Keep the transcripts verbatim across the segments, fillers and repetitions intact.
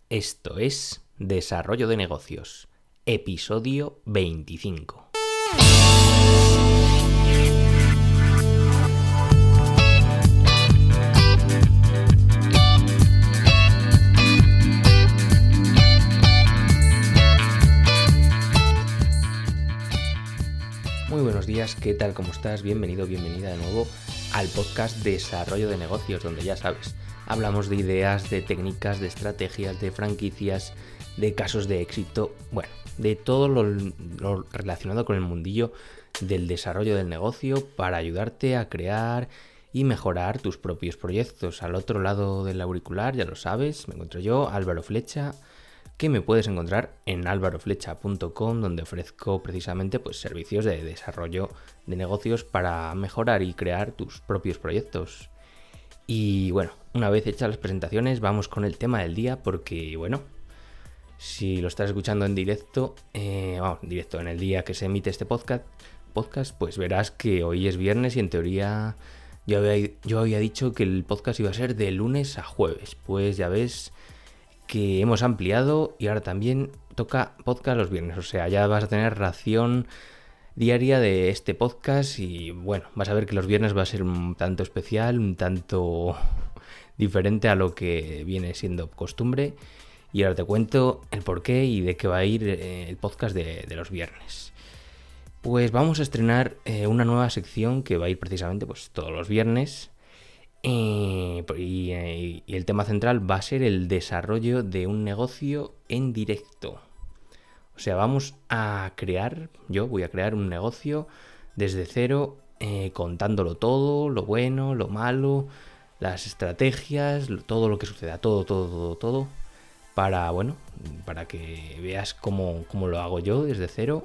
Esto es Desarrollo de Negocios, episodio veinticinco. Muy buenos días, ¿qué tal? ¿Cómo estás? Bienvenido, bienvenida de nuevo al podcast Desarrollo de Negocios, donde ya sabes, hablamos de ideas, de técnicas, de estrategias, de franquicias, de casos de éxito, bueno, de todo lo, lo relacionado con el mundillo del desarrollo del negocio para ayudarte a crear y mejorar tus propios proyectos. Al otro lado del auricular, ya lo sabes, me encuentro yo, Álvaro Flecha, que me puedes encontrar en álvaro flecha punto com, donde ofrezco precisamente pues, servicios de desarrollo de negocios para mejorar y crear tus propios proyectos. Y bueno, una vez hechas las presentaciones, vamos con el tema del día, porque bueno, si lo estás escuchando en directo, eh, vamos, en directo, en el día que se emite este podcast, podcast, pues verás que hoy es viernes y en teoría yo había, yo había dicho que el podcast iba a ser de lunes a jueves. Pues ya ves que hemos ampliado y ahora también toca podcast los viernes, o sea, ya vas a tener ración diaria de este podcast y bueno, vas a ver que los viernes va a ser un tanto especial, un tanto diferente a lo que viene siendo costumbre, y ahora te cuento el porqué y de qué va a ir el podcast de, de los viernes. Pues vamos a estrenar eh, una nueva sección que va a ir precisamente pues todos los viernes. Eh, y, eh, y el tema central va a ser el desarrollo de un negocio en directo. O sea, vamos a crear, yo voy a crear un negocio desde cero, eh, contándolo todo, lo bueno, lo malo, las estrategias, todo lo que suceda, todo, todo, todo, todo, para, bueno, para que veas cómo, cómo lo hago yo desde cero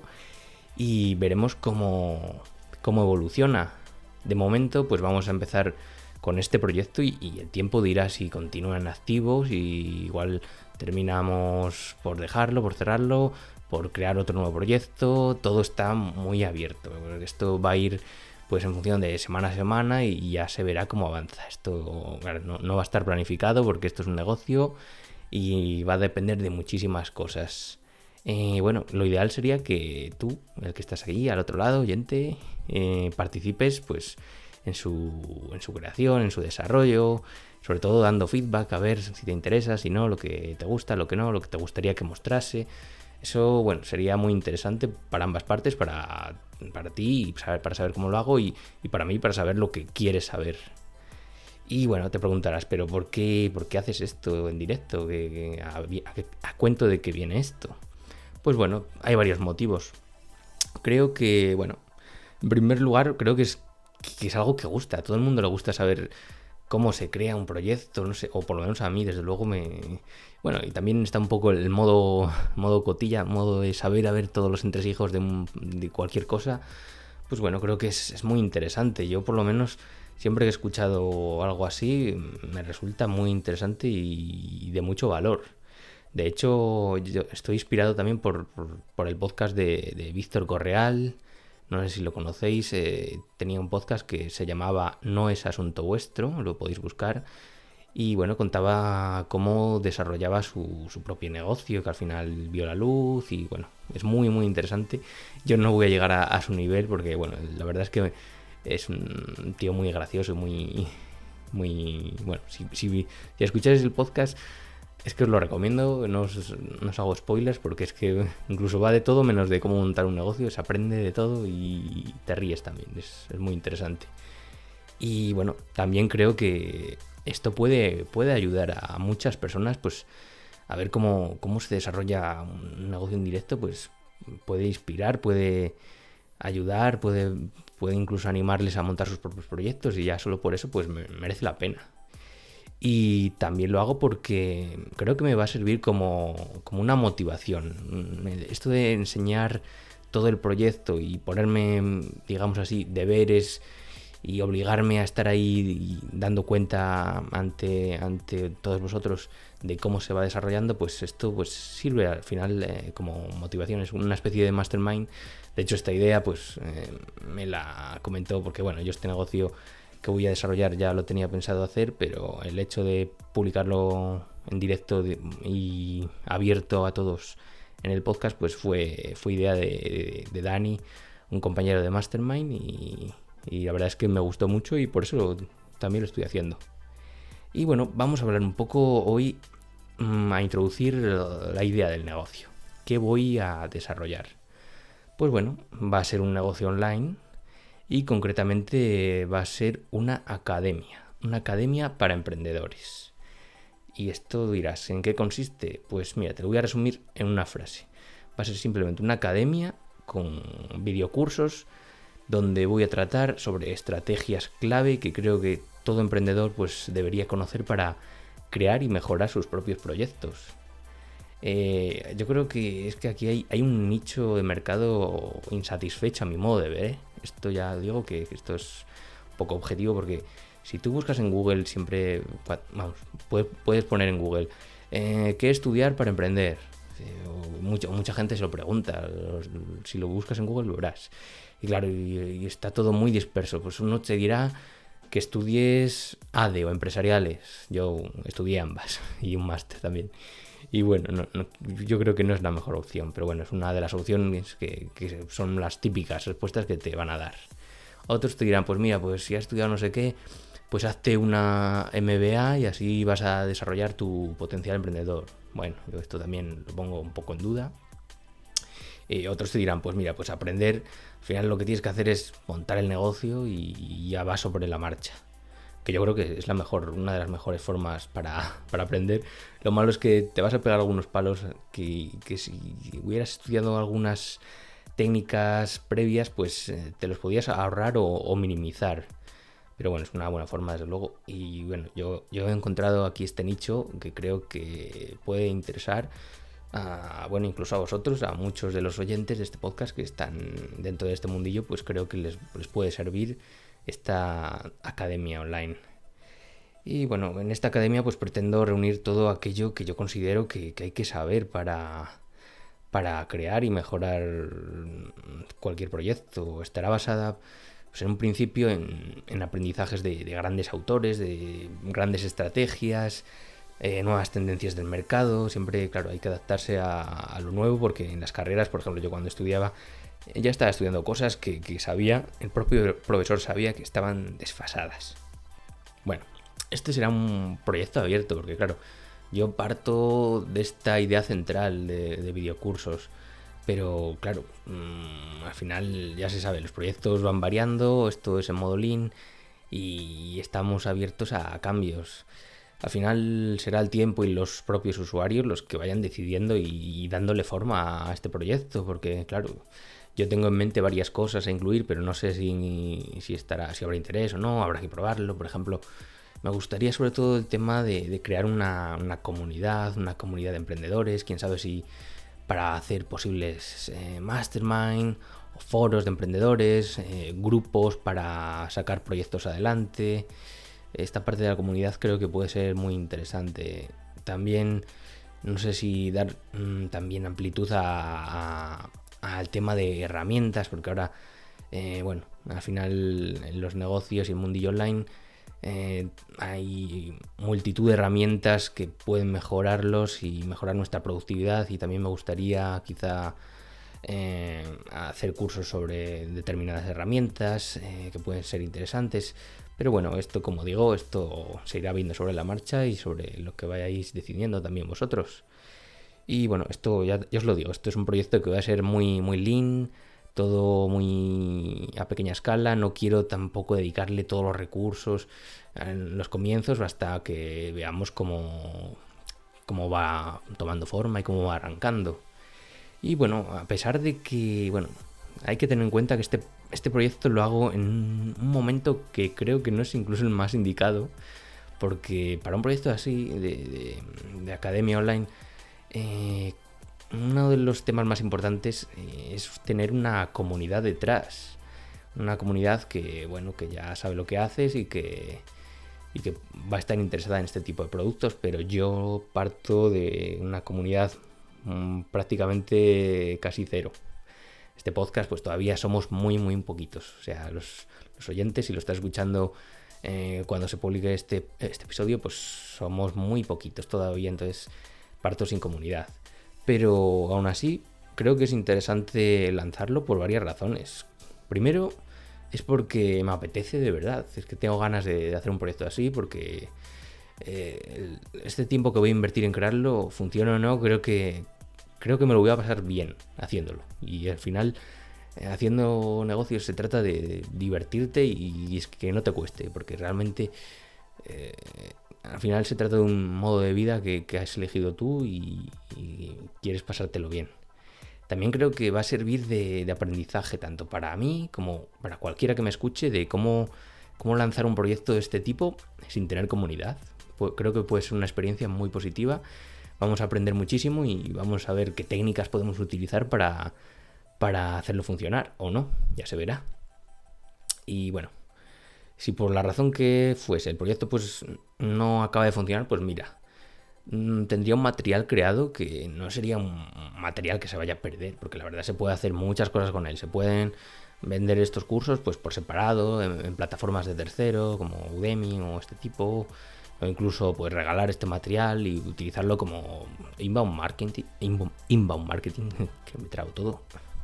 y veremos cómo, cómo evoluciona. De momento, pues vamos a empezar con este proyecto y, y el tiempo dirá si continúan activos y igual terminamos por dejarlo, por cerrarlo, por crear otro nuevo proyecto. Todo está muy abierto. Esto va a ir pues en función de semana a semana y ya se verá cómo avanza. Esto claro, no, no va a estar planificado porque esto es un negocio y va a depender de muchísimas cosas. Eh, bueno, lo ideal sería que tú, el que estás ahí al otro lado, oyente, eh, participes pues en su, en su creación, en su desarrollo, sobre todo dando feedback a ver si te interesa, si no, lo que te gusta, lo que no, lo que te gustaría que mostrase. Eso, bueno, sería muy interesante para ambas partes, para, para ti, para, para saber cómo lo hago y, y para mí, para saber lo que quieres saber. Y bueno, te preguntarás, ¿pero por qué, por qué haces esto en directo? ¿Qué, a, a, a cuento de qué viene esto? Pues bueno, hay varios motivos. Creo que, bueno, en primer lugar, creo que es que es algo que gusta, a todo el mundo le gusta saber cómo se crea un proyecto, no sé, o por lo menos a mí, desde luego me... Bueno, y también está un poco el modo, modo cotilla, modo de saber a ver todos los entresijos de, un, de cualquier cosa. Pues bueno, creo que es, es muy interesante. Yo por lo menos siempre que he escuchado algo así me resulta muy interesante y, y de mucho valor. De hecho, yo estoy inspirado también por, por, por el podcast de, de Víctor Correal. No sé si lo conocéis, eh, tenía un podcast que se llamaba No es asunto vuestro, lo podéis buscar. Y bueno, contaba cómo desarrollaba su, su propio negocio, que al final vio la luz y bueno, es muy muy interesante. Yo no voy a llegar a, a su nivel porque bueno, la verdad es que es un tío muy gracioso, muy, muy, bueno, si, si, si escucháis el podcast, es que os lo recomiendo, no os, no os hago spoilers porque es que incluso va de todo menos de cómo montar un negocio, se aprende de todo y te ríes también, es, es muy interesante. Y bueno, también creo que esto puede, puede ayudar a muchas personas pues a ver cómo, cómo se desarrolla un negocio en directo, pues puede inspirar, puede ayudar, puede, puede incluso animarles a montar sus propios proyectos y ya solo por eso pues me, merece la pena. Y también lo hago porque creo que me va a servir como, como una motivación. Esto de enseñar todo el proyecto y ponerme, digamos así, deberes y obligarme a estar ahí dando cuenta ante, ante todos vosotros de cómo se va desarrollando, pues esto pues sirve al final eh, como motivación, es una especie de mastermind. De hecho, esta idea pues eh, me la comentó porque bueno, yo este negocio que voy a desarrollar ya lo tenía pensado hacer, pero el hecho de publicarlo en directo de, y abierto a todos en el podcast, pues fue, fue idea de, de Dani, un compañero de Mastermind, y, y la verdad es que me gustó mucho y por eso lo, también lo estoy haciendo. Y bueno, vamos a hablar un poco hoy, mmm, a introducir la idea del negocio. ¿Qué voy a desarrollar? Pues bueno, va a ser un negocio online y concretamente va a ser una academia, una academia para emprendedores. Y esto dirás, ¿en qué consiste? Pues mira, te lo voy a resumir en una frase. Va a ser simplemente una academia con videocursos donde voy a tratar sobre estrategias clave que creo que todo emprendedor pues debería conocer para crear y mejorar sus propios proyectos. Eh, yo creo que es que aquí hay, hay un nicho de mercado insatisfecho a mi modo de ver, ¿eh? Esto ya digo que, que esto es un poco objetivo, porque si tú buscas en Google siempre, vamos, puedes, puedes poner en Google eh, ¿qué estudiar para emprender? Eh, o mucha, mucha gente se lo pregunta, si lo buscas en Google lo verás. Y claro, y, y está todo muy disperso, pues uno te dirá que estudies A D E o empresariales. Yo estudié ambas y un máster también. Y bueno, no, no, yo creo que no es la mejor opción, pero bueno, es una de las opciones que, que son las típicas respuestas que te van a dar. Otros te dirán, pues mira, pues si has estudiado no sé qué, pues hazte una M B A y así vas a desarrollar tu potencial emprendedor. Bueno, yo esto también lo pongo un poco en duda. Eh, otros te dirán, pues mira, pues aprender, al final lo que tienes que hacer es montar el negocio y, y ya vas sobre la marcha. Que yo creo que es la mejor, una de las mejores formas para, para aprender. Lo malo es que te vas a pegar algunos palos que, que si hubieras estudiado algunas técnicas previas, pues eh, te los podías ahorrar o, o minimizar. Pero bueno, es una buena forma desde luego. Y bueno, yo, yo he encontrado aquí este nicho que creo que puede interesar a, bueno, incluso a vosotros, a muchos de los oyentes de este podcast que están dentro de este mundillo, pues creo que les, les puede servir esta academia online. Y bueno, en esta academia pues pretendo reunir todo aquello que yo considero que, que hay que saber para, para crear y mejorar cualquier proyecto. Estará basada pues, en un principio en, en aprendizajes de, de grandes autores, de grandes estrategias, eh, nuevas tendencias del mercado. Siempre, claro, hay que adaptarse a, a lo nuevo, porque en las carreras, por ejemplo, yo cuando estudiaba ya estaba estudiando cosas que, que sabía, el propio profesor sabía que estaban desfasadas. Bueno, este será un proyecto abierto, porque claro, yo parto de esta idea central de, de videocursos, pero claro, mmm, al final ya se sabe, los proyectos van variando, esto es en modo lean y estamos abiertos a cambios. Al final será el tiempo y los propios usuarios los que vayan decidiendo y, y dándole forma a este proyecto, porque claro, yo tengo en mente varias cosas a incluir, pero no sé si, si estará, si habrá interés o no, habrá que probarlo. Por ejemplo, me gustaría sobre todo el tema de, de crear una, una comunidad, una comunidad de emprendedores, quién sabe si para hacer posibles eh, mastermind o foros de emprendedores, eh, grupos para sacar proyectos adelante. Esta parte de la comunidad creo que puede ser muy interesante. También, no sé si dar mmm, también amplitud a, a al tema de herramientas, porque ahora, eh, bueno, al final en los negocios y el mundillo online eh, hay multitud de herramientas que pueden mejorarlos y mejorar nuestra productividad, y también me gustaría quizá eh, hacer cursos sobre determinadas herramientas eh, que pueden ser interesantes. Pero bueno, esto, como digo, esto se irá viendo sobre la marcha y sobre lo que vayáis decidiendo también vosotros. Y bueno, esto ya, ya os lo digo, esto es un proyecto que va a ser muy, muy lean, todo muy a pequeña escala. No quiero tampoco dedicarle todos los recursos en los comienzos hasta que veamos cómo, cómo va tomando forma y cómo va arrancando. Y bueno, a pesar de que, bueno, hay que tener en cuenta que este, este proyecto lo hago en un momento que creo que no es incluso el más indicado, porque para un proyecto así de, de, de academia online, Eh, uno de los temas más importantes eh, es tener una comunidad detrás, una comunidad que, bueno, que ya sabe lo que haces y que, y que va a estar interesada en este tipo de productos. Pero yo parto de una comunidad mmm, prácticamente casi cero. Este podcast pues todavía somos muy muy poquitos, o sea, los, los oyentes, si lo estás escuchando Eh, cuando se publique este, este episodio, pues somos muy poquitos todavía, entonces parto sin comunidad. Pero aún así, creo que es interesante lanzarlo por varias razones. Primero, es porque me apetece de verdad, es que tengo ganas de, de hacer un proyecto así, porque eh, este tiempo que voy a invertir en crearlo, funcione o no, creo que, creo que me lo voy a pasar bien haciéndolo. Y al final, haciendo negocios se trata de divertirte y, y es que no te cueste, porque realmente eh, al final se trata de un modo de vida que, que has elegido tú y, y quieres pasártelo bien. También creo que va a servir de, de aprendizaje tanto para mí como para cualquiera que me escuche de cómo, cómo lanzar un proyecto de este tipo sin tener comunidad. Pues creo que puede ser una experiencia muy positiva. Vamos a aprender muchísimo y vamos a ver qué técnicas podemos utilizar para para hacerlo funcionar o no, ya se verá. Y bueno, si por la razón que fuese el proyecto pues no acaba de funcionar, pues mira, tendría un material creado que no sería un material que se vaya a perder, porque la verdad se puede hacer muchas cosas con él. Se pueden vender estos cursos pues por separado en, en plataformas de tercero como Udemy o este tipo, o incluso pues regalar este material y utilizarlo como inbound marketing, inbound, inbound marketing, que me trago todo.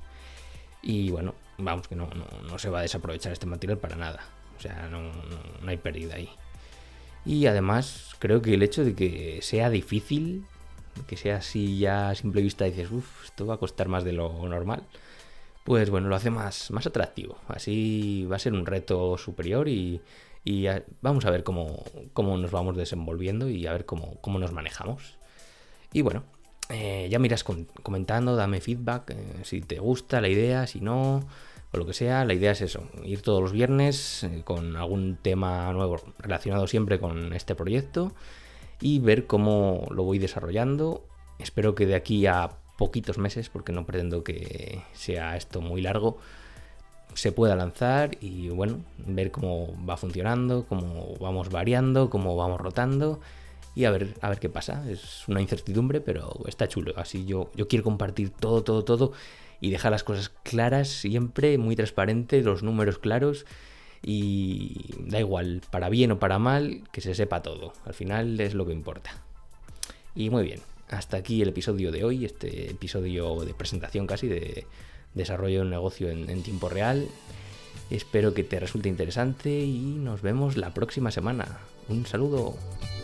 Y bueno, vamos, que no, no, no se va a desaprovechar este material para nada. O sea, no, no, no hay pérdida ahí. Y además, creo que el hecho de que sea difícil, que sea así ya a simple vista dices, uff, esto va a costar más de lo normal, pues bueno, lo hace más, más atractivo. Así va a ser un reto superior y, y a, vamos a ver cómo, cómo nos vamos desenvolviendo y a ver cómo, cómo nos manejamos. Y bueno, Eh, ya me irás con, comentando, dame feedback, eh, si te gusta la idea, si no, o lo que sea. La idea es eso, ir todos los viernes eh, con algún tema nuevo relacionado siempre con este proyecto y ver cómo lo voy desarrollando. Espero que de aquí a poquitos meses, porque no pretendo que sea esto muy largo, se pueda lanzar y bueno, ver cómo va funcionando, cómo vamos variando, cómo vamos rotando. Y a ver, a ver qué pasa. Es una incertidumbre, pero está chulo. Así yo, yo quiero compartir todo, todo, todo y dejar las cosas claras siempre, muy transparentes, los números claros y da igual, para bien o para mal, que se sepa todo. Al final es lo que importa. Y muy bien, hasta aquí el episodio de hoy, este episodio de presentación casi de desarrollo de un negocio en, en tiempo real. Espero que te resulte interesante y nos vemos la próxima semana. Un saludo.